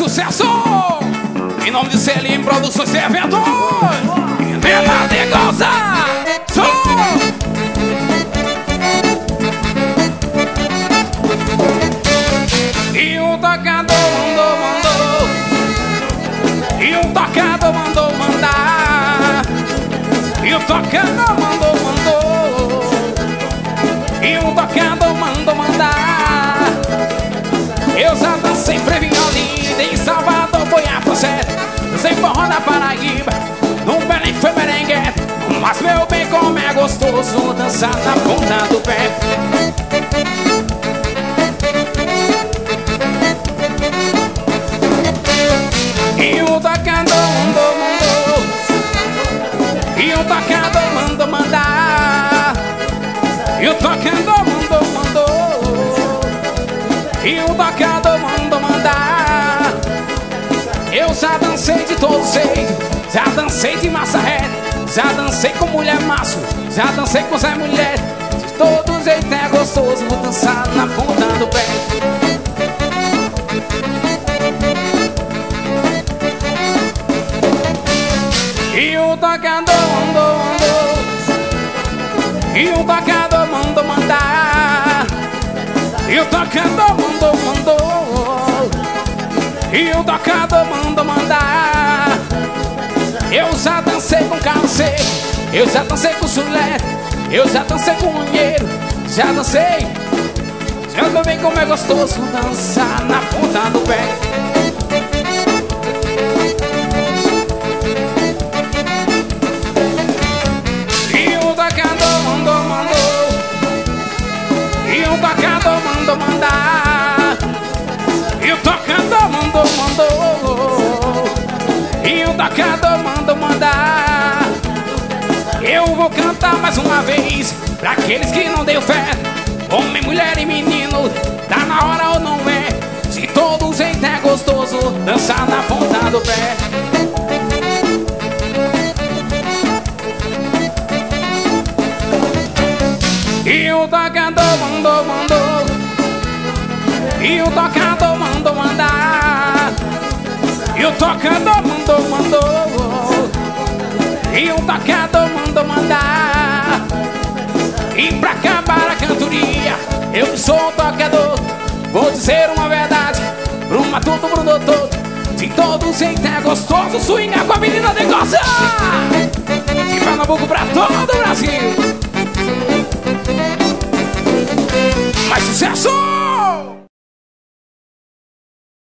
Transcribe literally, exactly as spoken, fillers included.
sucesso! Em nome de Selim Produções e Eventos, Venda de Goza! E um tocador mandou, mandou. E um tocador mandou mandar. E um tocador mandou, mandou. E um tocador mandou mandar. Eu já dancei pré-violino em Salvador, foi a Procede. Dancei forró na Paraíba, no Belém foi merengue. Mas meu bem, como é gostoso dançar na ponta do pé. E o tocador mandou, mandou. E o tocador mandou mandar. E o tocador mandou, mandou. E o tocador mandou mandar. Eu já dancei de todo jeito, já dancei de massa ré, já dancei com mulher macho, já dancei com Zé Mulher. De todo jeito é gostoso dançar na ponta do pé. E o tocador mandou, mandou. E o tocador mandou mandar. E o tocador mandou, mandou. E o tocador mandou mandar. Eu já dancei com carro seco, eu já dancei com chulé, eu já dancei com unheiro, já dancei. Já também como é gostoso dançar na ponta do pé. E o tocador mandou, mandou. E o tocador mandou mandar. E o tocador mandou, mandou. E o tocador mandou mandar. Eu vou cantar mais uma vez pra aqueles que não deu fé. Homem, mulher e menino, tá na hora ou não é? De todo jeito é gostoso dançar na ponta do pé. E o tocador mandou, mandou. E o tocador mandou mandar. E o tocador mandou, mandou. E o tocador mandou mandar. E pra acabar a cantoria, eu que sou o tocador, vou dizer uma verdade pro matuto, pro doutor. De todo jeito é gostoso swingar com a menina de Goza. De Pernambuco pra todo o Brasil. Mais sucesso!